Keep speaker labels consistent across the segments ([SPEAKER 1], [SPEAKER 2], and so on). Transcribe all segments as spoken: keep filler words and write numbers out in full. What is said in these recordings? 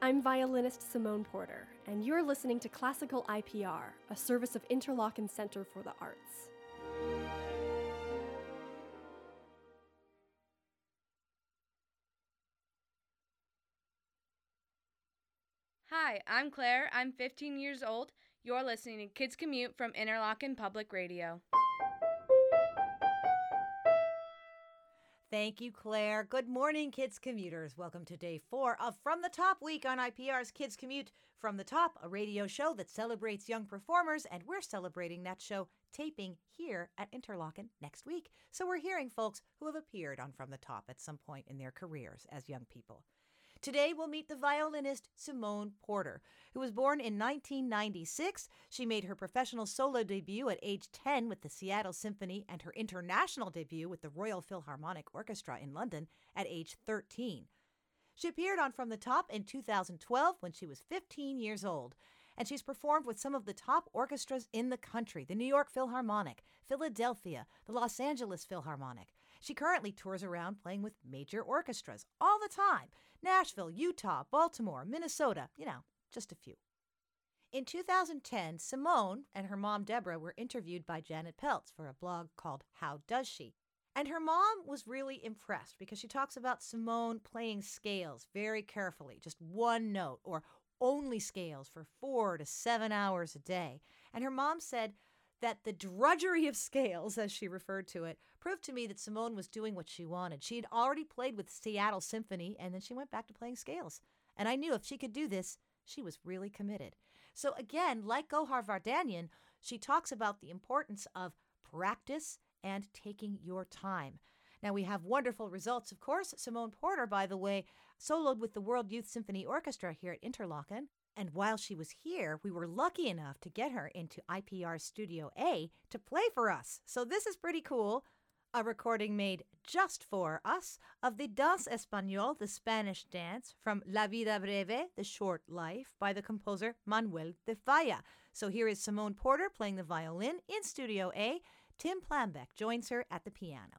[SPEAKER 1] I'm violinist Simone Porter, and you're listening to Classical I P R, a service of Interlochen Center for the Arts.
[SPEAKER 2] Hi, I'm Claire. I'm fifteen years old. You're listening to Kids Commute from Interlochen Public Radio.
[SPEAKER 3] Thank you, Claire. Good morning, Kids Commuters. Welcome to day four of From the Top week on I P R's Kids Commute from the Top, a radio show that celebrates young performers, and we're celebrating that show taping here at Interlochen next week. So we're hearing folks who have appeared on From the Top at some point in their careers as young people. Today, we'll meet the violinist Simone Porter, who was born in nineteen ninety-six. She made her professional solo debut at age ten with the Seattle Symphony and her international debut with the Royal Philharmonic Orchestra in London at age thirteen. She appeared on From the Top in two thousand twelve when she was fifteen years old, and she's performed with some of the top orchestras in the country, the New York Philharmonic, Philadelphia, the Los Angeles Philharmonic. She currently tours around playing with major orchestras all the time: Nashville, Utah, Baltimore, Minnesota, you know, just a few. In two thousand ten, Simone and her mom, Deborah, were interviewed by Janet Peltz for a blog called How Does She? And her mom was really impressed because she talks about Simone playing scales very carefully, just one note or only scales for four to seven hours a day. And her mom said that the drudgery of scales, as she referred to it, proved to me that Simone was doing what she wanted. She had already played with Seattle Symphony, and then she went back to playing scales. And I knew if she could do this, she was really committed. So again, like Gohar Vardanyan, she talks about the importance of practice and taking your time. Now, we have wonderful results, of course. Simone Porter, by the way, soloed with the World Youth Symphony Orchestra here at Interlochen. And while she was here, we were lucky enough to get her into I P R Studio A to play for us. So this is pretty cool. A recording made just for us of the Danse Espagnole, the Spanish dance, from La Vida Breve, the Short Life, by the composer Manuel de Falla. So here is Simone Porter playing the violin in Studio A. Tim Plambeck joins her at the piano.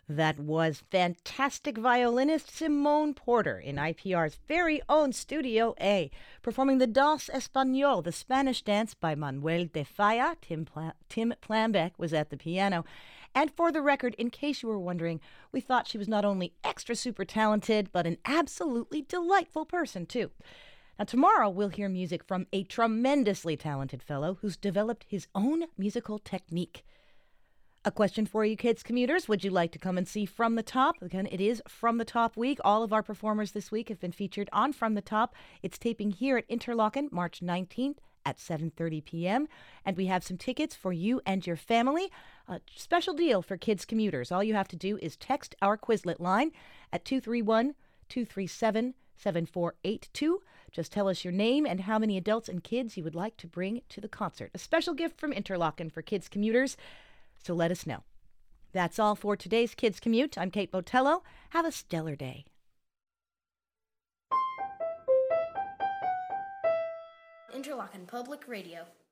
[SPEAKER 3] That was fantastic violinist Simone Porter in I P R's very own Studio A, performing the Danse Espagnole, the Spanish dance by Manuel de Falla. Tim, Pla- Tim Plambeck was at the piano. And for the record, in case you were wondering, we thought she was not only extra super talented, but an absolutely delightful person, too. Now, tomorrow we'll hear music from a tremendously talented fellow who's developed his own musical technique. A question for you kids commuters. Would you like to come and see From the Top? Again, it is From the Top week. All of our performers this week have been featured on From the Top. It's taping here at Interlochen March nineteenth at seven thirty p.m. And we have some tickets for you and your family. A special deal for kids commuters. All you have to do is text our Quizlet line at two three one, two three seven, seven four eight two. Just tell us your name and how many adults and kids you would like to bring to the concert. A special gift from Interlochen for kids commuters. So let us know. That's all for today's Kids Commute. I'm Kate Botello. Have a stellar day.
[SPEAKER 4] Interlochen Public Radio.